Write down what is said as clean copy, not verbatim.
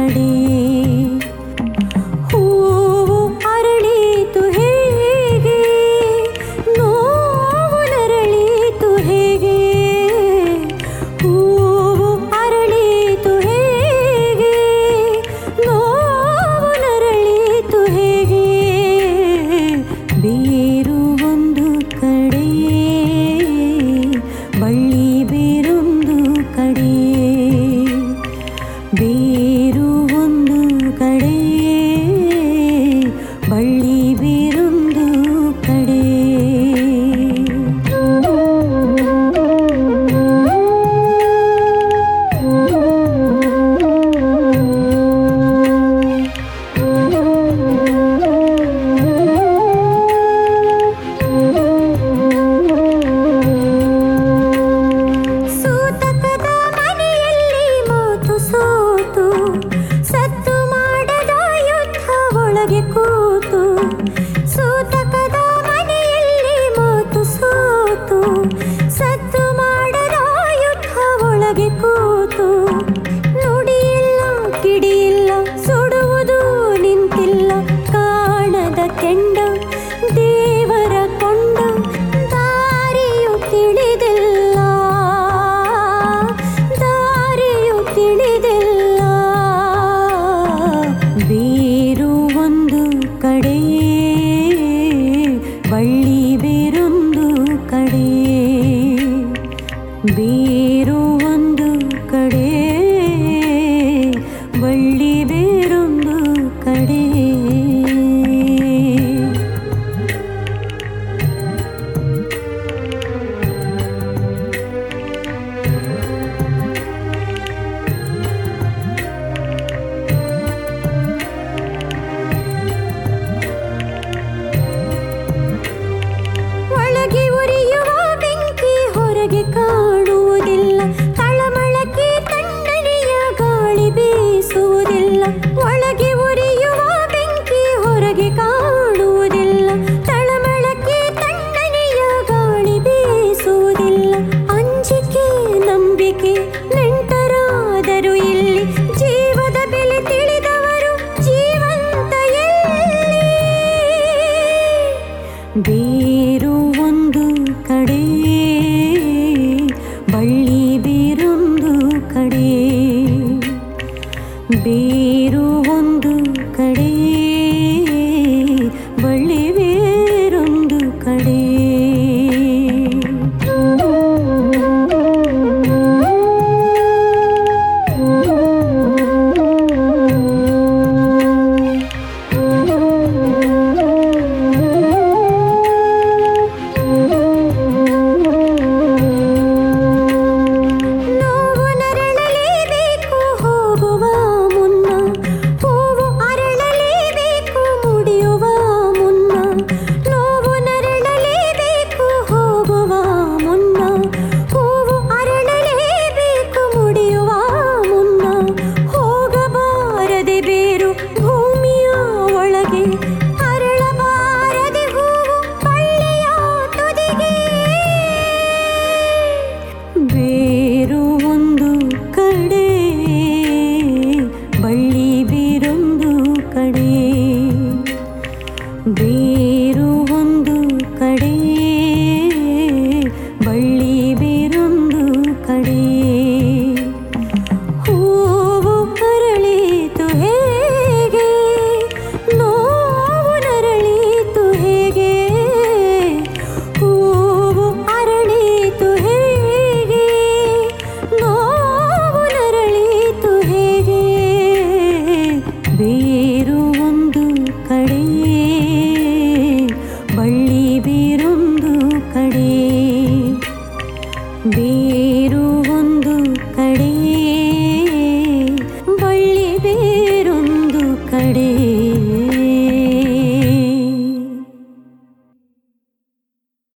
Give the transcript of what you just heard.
ಕಡೆ ಹೂವು ಅರಳಿತು ಹೇಗೆ ನೋವು ನರಳಿತು ಹೇಗೆ ಹೂವು ಅರಳಿತು ಹೇಗೆ ನೋವು ನರಳಿತು ಹೇಗೆ ಬೇರು ಒಂದು ಕಡೆ ಬಳ್ಳಿ ಬೇರೊಂದು ಕಡೆ ಬೇರು ಒಂದು ಕಡೆ ಬಳ್ಳಿ ಬೇರೊಂದು ಕಡೆ ಸೂತಕದ ಮನೆಯಲ್ಲಿ ಮಾತು ಸೋತು ಸತ್ತು ಮಾಡದ ಯುದ್ಧ ಒಳಗೆ ಕೂತು ಸೂತಕದ ಮನೆಯಲ್ಲಿ ಮಾತು ಸೋತು ಸತ್ತು ಮಾಡದ ಯುದ್ಧ ಒಳಗೆ ಕೂತು ನುಡಿಯಿಲ್ಲ ಕಿಡಿಯಿಲ್ಲ ಸುಡುವುದು ನಿಂತಿಲ್ಲ ಕಾಣದ ಕೆಂಡ ದೇವರ ಕೊಂಡ ದಾರಿಯು ತಿಳಿದಿಲ್ಲ ದಾರಿಯು ತಿಳಿದಿಲ್ಲ ಬೇರು ಒಂದು ಕಡೆ ಬಳ್ಳಿ ಬೇರೊಂದು ಕಡೆ ಬೇರು ಒಂದು ಕಡೆ ಬಳ್ಳಿ ಬೇರೊಂದು ಕಡೆ ಒಳಗೆ ಉರಿಯುವ ಬೆಂಕಿ ಹೊರಗೆ ಕಾಣುವುದಿಲ್ಲ ತಳಮಳಕ್ಕೆ ತಣ್ಣನೆಯ ಗಾಳಿ ಬೀಸುವುದಿಲ್ಲ ಒಳಗೆ ಉರಿಯುವ ಬೆಂಕಿ ಹೊರಗೆ ಕಾಣುವುದಿಲ್ಲ ತಳಮಳಕ್ಕೆ ತಣ್ಣನೆಯ ಗಾಳಿ ಬೀಸುವುದಿಲ್ಲ ಅಂಜಿಕೆ ನಂಬಿಕೆ ನೆಂಟರಾದರು ಇಲ್ಲಿ ಜೀವದ ಬೆಲೆ ತಿಳಿದವರು ಜೀವಂತ ಎಲ್ಲಿ ಬೇರು ಒಂದು ಕಡೆ ಬಳ್ಳಿ ಬೇರೊಂದು ಕಡೆ ಬೇರು ಒಂದು ಕಡೆ ಬಳ್ಳಿ ಬೇರೊಂದು ಕಡೆ ನೋವು ನರಳಲೇಬೇಕು ಹೋಗುವ ಮುನ್ನ ಹೂವು ಅರಳಲೇಬೇಕು ಮುಡಿಯುವ ಮುನ್ನ ನೋವು ನರಳಲೇಬೇಕು ಹೋಗುವ ಮುನ್ನ ಹೂವು ಅರಳಲೇಬೇಕು ಮುಡಿಯುವ ಮುನ್ನ ಹೋಗಬಾರದೆ ಬೇರು ಭೂಮಿಯ ಒಳಗೆ ಅರಳಬಾರದೆ ಹೂವು ಬಳ್ಳಿಯ ತುದಿಗೆ ಬೇರು ಒಂದು ಕಡೆ ಬಳ್ಳಿ ಬೇರೊಂದು ಕಡೆ ಬೇರು ಒಂದು ಕಡೆ ಬಳ್ಳಿ ಬೇರೊಂದು ಕಡೆ ಹೂವು ಅರಳಿತು ಹೇಗೆ ನೋವು ನರಳಿತು ಹೇಗೆ ಹೂವು ಅರಳಿತು ಹೇಗೆ ನೋವು ನರಳಿತು ಹೇಗೆ ಬೇರು ಒಂದು ಕಡೆ ಬಳ್ಳಿ ಬೇರೊಂದು ಕಡೆ ಬೇರು